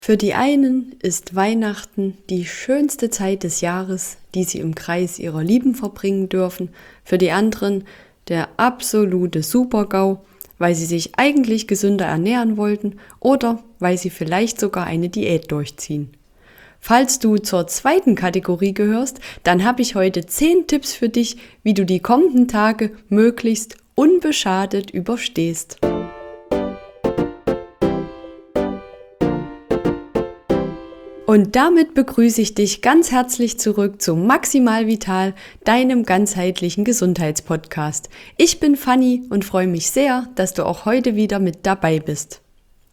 Für die einen ist Weihnachten die schönste Zeit des Jahres, die sie im Kreis ihrer Lieben verbringen dürfen. Für die anderen der absolute Super-GAU, weil sie sich eigentlich gesünder ernähren wollten oder weil sie vielleicht sogar eine Diät durchziehen. Falls du zur zweiten Kategorie gehörst, dann habe ich heute 10 Tipps für dich, wie du die kommenden Tage möglichst unbeschadet überstehst. Und damit begrüße ich dich ganz herzlich zurück zu Maximal Vital, deinem ganzheitlichen Gesundheitspodcast. Ich bin Fanny und freue mich sehr, dass du auch heute wieder mit dabei bist.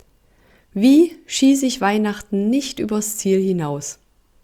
Wie schieße ich Weihnachten nicht übers Ziel hinaus?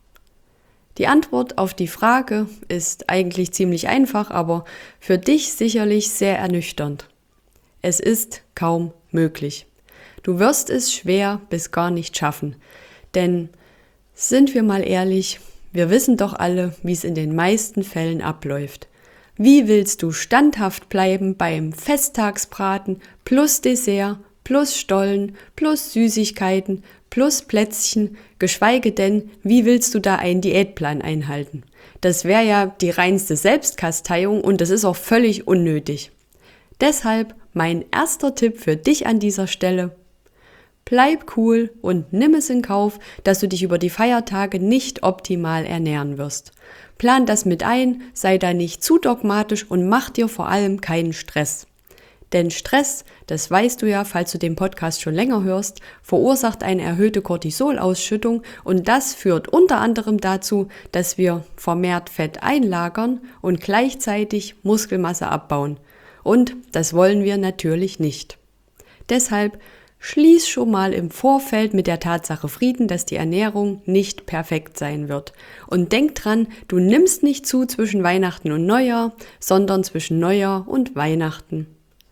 Die Antwort auf die Frage ist eigentlich ziemlich einfach, aber für dich sicherlich sehr ernüchternd. Es ist kaum möglich. Du wirst es schwer bis gar nicht schaffen, denn sind wir mal ehrlich, wir wissen doch alle, wie es in den meisten Fällen abläuft. Wie willst du standhaft bleiben beim Festtagsbraten plus Dessert, plus Stollen, plus Süßigkeiten, plus Plätzchen, geschweige denn, wie willst du da einen Diätplan einhalten? Das wäre ja die reinste Selbstkasteiung und das ist auch völlig unnötig. Deshalb mein erster Tipp für dich an dieser Stelle: Bleib cool und nimm es in Kauf, dass du dich über die Feiertage nicht optimal ernähren wirst. Plan das mit ein, sei da nicht zu dogmatisch und mach dir vor allem keinen Stress. Denn Stress, das weißt du ja, falls du den Podcast schon länger hörst, verursacht eine erhöhte Cortisolausschüttung und das führt unter anderem dazu, dass wir vermehrt Fett einlagern und gleichzeitig Muskelmasse abbauen. Und das wollen wir natürlich nicht. Deshalb schließ schon mal im Vorfeld mit der Tatsache Frieden, dass die Ernährung nicht perfekt sein wird. Und denk dran, du nimmst nicht zu zwischen Weihnachten und Neujahr, sondern zwischen Neujahr und Weihnachten.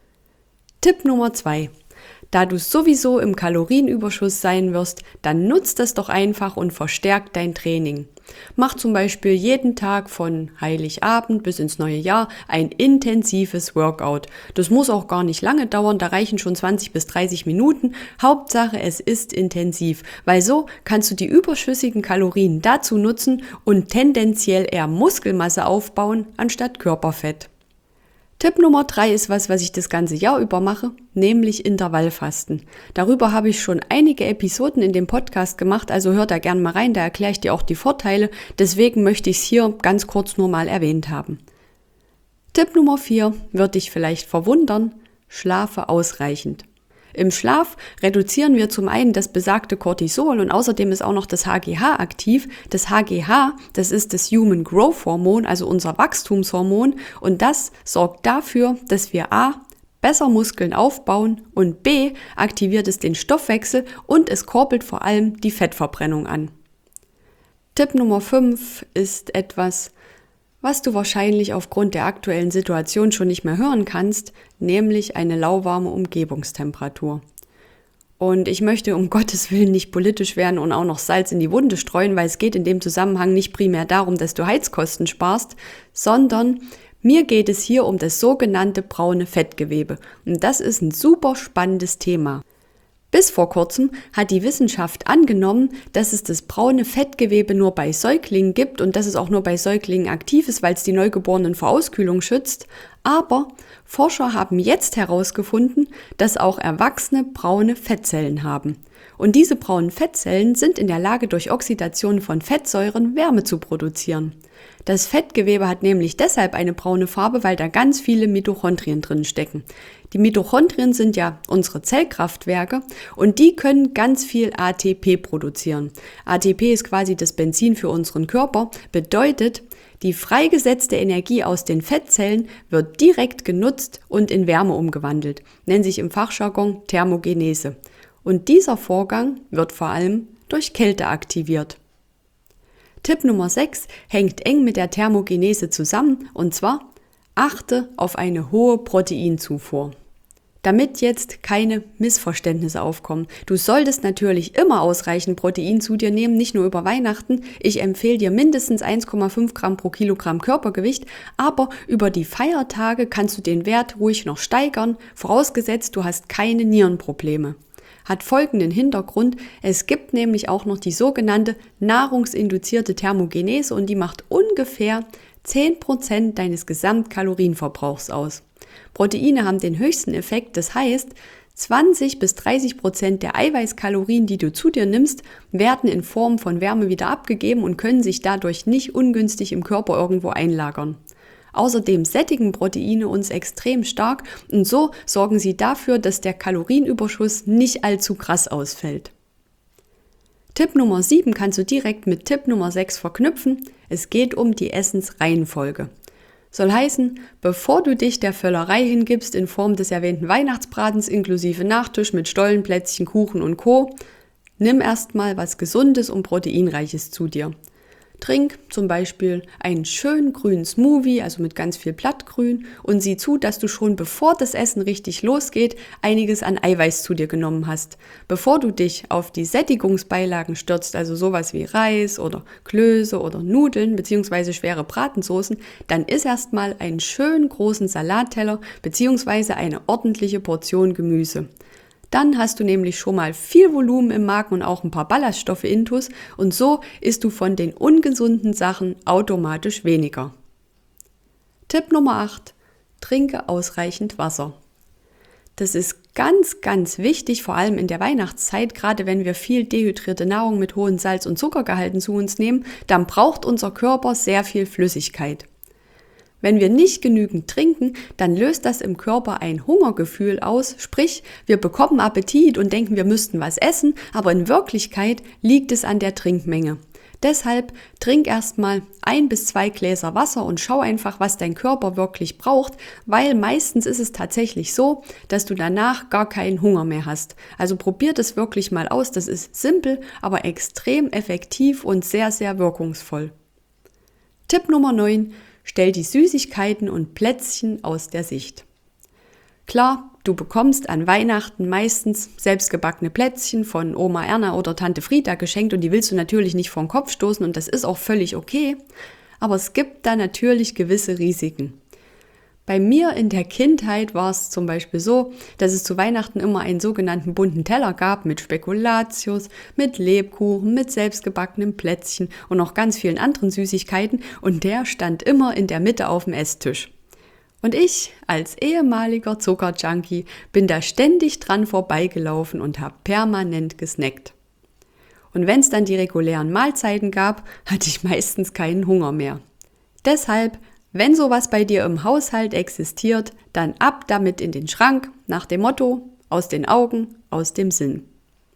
Tipp Nummer 2. Da du sowieso im Kalorienüberschuss sein wirst, dann nutz das doch einfach und verstärk dein Training. Mach zum Beispiel jeden Tag von Heiligabend bis ins neue Jahr ein intensives Workout. Das muss auch gar nicht lange dauern, da reichen schon 20 bis 30 Minuten. Hauptsache es ist intensiv, weil so kannst du die überschüssigen Kalorien dazu nutzen und tendenziell eher Muskelmasse aufbauen anstatt Körperfett. Tipp Nummer 3 ist was ich das ganze Jahr über mache, nämlich Intervallfasten. Darüber habe ich schon einige Episoden in dem Podcast gemacht, also hör da gern mal rein, da erkläre ich dir auch die Vorteile. Deswegen möchte ich es hier ganz kurz nur mal erwähnt haben. Tipp Nummer 4 wird dich vielleicht verwundern: Schlafe ausreichend. Im Schlaf reduzieren wir zum einen das besagte Cortisol und außerdem ist auch noch das HGH aktiv. Das HGH, das ist das Human Growth Hormone, also unser Wachstumshormon, und das sorgt dafür, dass wir A, besser Muskeln aufbauen und B, aktiviert es den Stoffwechsel und es kurbelt vor allem die Fettverbrennung an. Tipp Nummer 5 ist etwas, was du wahrscheinlich aufgrund der aktuellen Situation schon nicht mehr hören kannst, nämlich eine lauwarme Umgebungstemperatur. Und ich möchte um Gottes Willen nicht politisch werden und auch noch Salz in die Wunde streuen, weil es geht in dem Zusammenhang nicht primär darum, dass du Heizkosten sparst, sondern mir geht es hier um das sogenannte braune Fettgewebe. Und das ist ein super spannendes Thema. Bis vor kurzem hat die Wissenschaft angenommen, dass es das braune Fettgewebe nur bei Säuglingen gibt und dass es auch nur bei Säuglingen aktiv ist, weil es die Neugeborenen vor Auskühlung schützt. Aber Forscher haben jetzt herausgefunden, dass auch Erwachsene braune Fettzellen haben. Und diese braunen Fettzellen sind in der Lage, durch Oxidation von Fettsäuren Wärme zu produzieren. Das Fettgewebe hat nämlich deshalb eine braune Farbe, weil da ganz viele Mitochondrien drin stecken. Die Mitochondrien sind ja unsere Zellkraftwerke und die können ganz viel ATP produzieren. ATP ist quasi das Benzin für unseren Körper, bedeutet, die freigesetzte Energie aus den Fettzellen wird direkt genutzt und in Wärme umgewandelt, nennt sich im Fachjargon Thermogenese. Und dieser Vorgang wird vor allem durch Kälte aktiviert. Tipp Nummer 6 hängt eng mit der Thermogenese zusammen und zwar: achte auf eine hohe Proteinzufuhr. Damit jetzt keine Missverständnisse aufkommen. Du solltest natürlich immer ausreichend Protein zu dir nehmen, nicht nur über Weihnachten. Ich empfehle dir mindestens 1,5 Gramm pro Kilogramm Körpergewicht, aber über die Feiertage kannst du den Wert ruhig noch steigern, vorausgesetzt du hast keine Nierenprobleme. hat folgenden Hintergrund. Es gibt nämlich auch noch die sogenannte nahrungsinduzierte Thermogenese und die macht ungefähr 10% deines Gesamtkalorienverbrauchs aus. Proteine haben den höchsten Effekt, das heißt, 20-30% der Eiweißkalorien, die du zu dir nimmst, werden in Form von Wärme wieder abgegeben und können sich dadurch nicht ungünstig im Körper irgendwo einlagern. Außerdem sättigen Proteine uns extrem stark und so sorgen sie dafür, dass der Kalorienüberschuss nicht allzu krass ausfällt. Tipp Nummer 7 kannst du direkt mit Tipp Nummer 6 verknüpfen. Es geht um die Essensreihenfolge. Soll heißen, bevor du dich der Völlerei hingibst in Form des erwähnten Weihnachtsbratens inklusive Nachtisch mit Stollenplätzchen, Kuchen und Co., nimm erstmal was Gesundes und Proteinreiches zu dir. Trink zum Beispiel einen schönen grünen Smoothie, also mit ganz viel Blattgrün, und sieh zu, dass du schon bevor das Essen richtig losgeht, einiges an Eiweiß zu dir genommen hast. Bevor du dich auf die Sättigungsbeilagen stürzt, also sowas wie Reis oder Klöße oder Nudeln bzw. schwere Bratensoßen, dann iss erstmal einen schönen großen Salatteller bzw. eine ordentliche Portion Gemüse. Dann hast du nämlich schon mal viel Volumen im Magen und auch ein paar Ballaststoffe intus und so isst du von den ungesunden Sachen automatisch weniger. Tipp Nummer 8. Trinke ausreichend Wasser. Das ist ganz, ganz wichtig, vor allem in der Weihnachtszeit, gerade wenn wir viel dehydrierte Nahrung mit hohen Salz- und Zuckergehalten zu uns nehmen, dann braucht unser Körper sehr viel Flüssigkeit. Wenn wir nicht genügend trinken, dann löst das im Körper ein Hungergefühl aus, sprich, wir bekommen Appetit und denken, wir müssten was essen, aber in Wirklichkeit liegt es an der Trinkmenge. Deshalb trink erstmal 1 bis 2 Gläser Wasser und schau einfach, was dein Körper wirklich braucht, weil meistens ist es tatsächlich so, dass du danach gar keinen Hunger mehr hast. Also probier das wirklich mal aus, das ist simpel, aber extrem effektiv und sehr, sehr wirkungsvoll. Tipp Nummer 9. Stell die Süßigkeiten und Plätzchen aus der Sicht. Klar, du bekommst an Weihnachten meistens selbstgebackene Plätzchen von Oma Erna oder Tante Frieda geschenkt und die willst du natürlich nicht vor den Kopf stoßen und das ist auch völlig okay, aber es gibt da natürlich gewisse Risiken. Bei mir in der Kindheit war es zum Beispiel so, dass es zu Weihnachten immer einen sogenannten bunten Teller gab mit Spekulatius, mit Lebkuchen, mit selbstgebackenen Plätzchen und noch ganz vielen anderen Süßigkeiten und der stand immer in der Mitte auf dem Esstisch. Und ich als ehemaliger Zuckerjunkie bin da ständig dran vorbeigelaufen und habe permanent gesnackt. Und wenn es dann die regulären Mahlzeiten gab, hatte ich meistens keinen Hunger mehr. Deshalb, wenn sowas bei dir im Haushalt existiert, dann ab damit in den Schrank, nach dem Motto, aus den Augen, aus dem Sinn.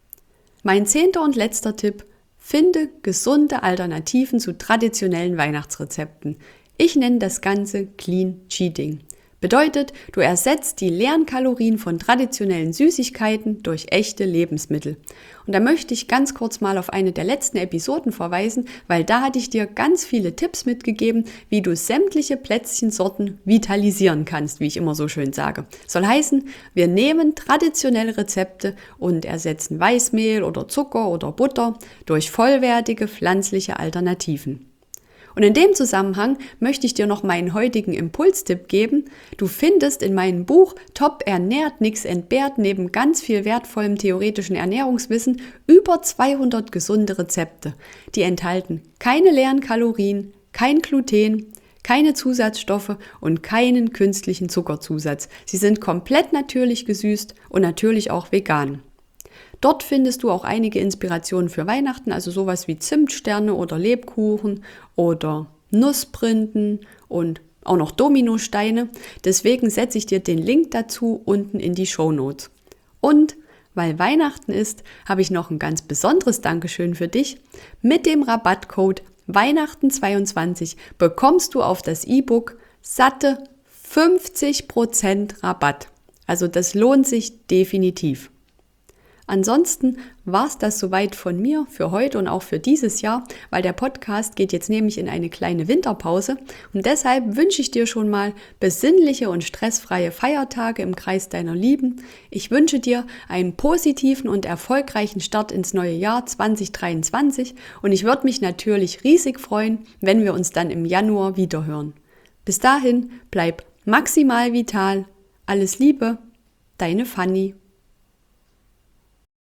Mein 10. und letzter Tipp, finde gesunde Alternativen zu traditionellen Weihnachtsrezepten. Ich nenne das Ganze Clean Cheating. Bedeutet, du ersetzt die leeren Kalorien von traditionellen Süßigkeiten durch echte Lebensmittel. Und da möchte ich ganz kurz mal auf eine der letzten Episoden verweisen, weil da hatte ich dir ganz viele Tipps mitgegeben, wie du sämtliche Plätzchensorten vitalisieren kannst, wie ich immer so schön sage. Soll heißen, wir nehmen traditionelle Rezepte und ersetzen Weißmehl oder Zucker oder Butter durch vollwertige pflanzliche Alternativen. Und in dem Zusammenhang möchte ich dir noch meinen heutigen Impulstipp geben. Du findest in meinem Buch Top ernährt, nix entbehrt neben ganz viel wertvollem theoretischen Ernährungswissen über 200 gesunde Rezepte. Die enthalten keine leeren Kalorien, kein Gluten, keine Zusatzstoffe und keinen künstlichen Zuckerzusatz. Sie sind komplett natürlich gesüßt und natürlich auch vegan. Dort findest du auch einige Inspirationen für Weihnachten, also sowas wie Zimtsterne oder Lebkuchen oder Nussprinten und auch noch Dominosteine. Deswegen setze ich dir den Link dazu unten in die Shownotes. Und weil Weihnachten ist, habe ich noch ein ganz besonderes Dankeschön für dich. Mit dem Rabattcode Weihnachten22 bekommst du auf das E-Book satte 50% Rabatt. Also das lohnt sich definitiv. Ansonsten war es das soweit von mir für heute und auch für dieses Jahr, weil der Podcast geht jetzt nämlich in eine kleine Winterpause und deshalb wünsche ich dir schon mal besinnliche und stressfreie Feiertage im Kreis deiner Lieben. Ich wünsche dir einen positiven und erfolgreichen Start ins neue Jahr 2023 und ich würde mich natürlich riesig freuen, wenn wir uns dann im Januar wiederhören. Bis dahin, bleib maximal vital. Alles Liebe, deine Fanny.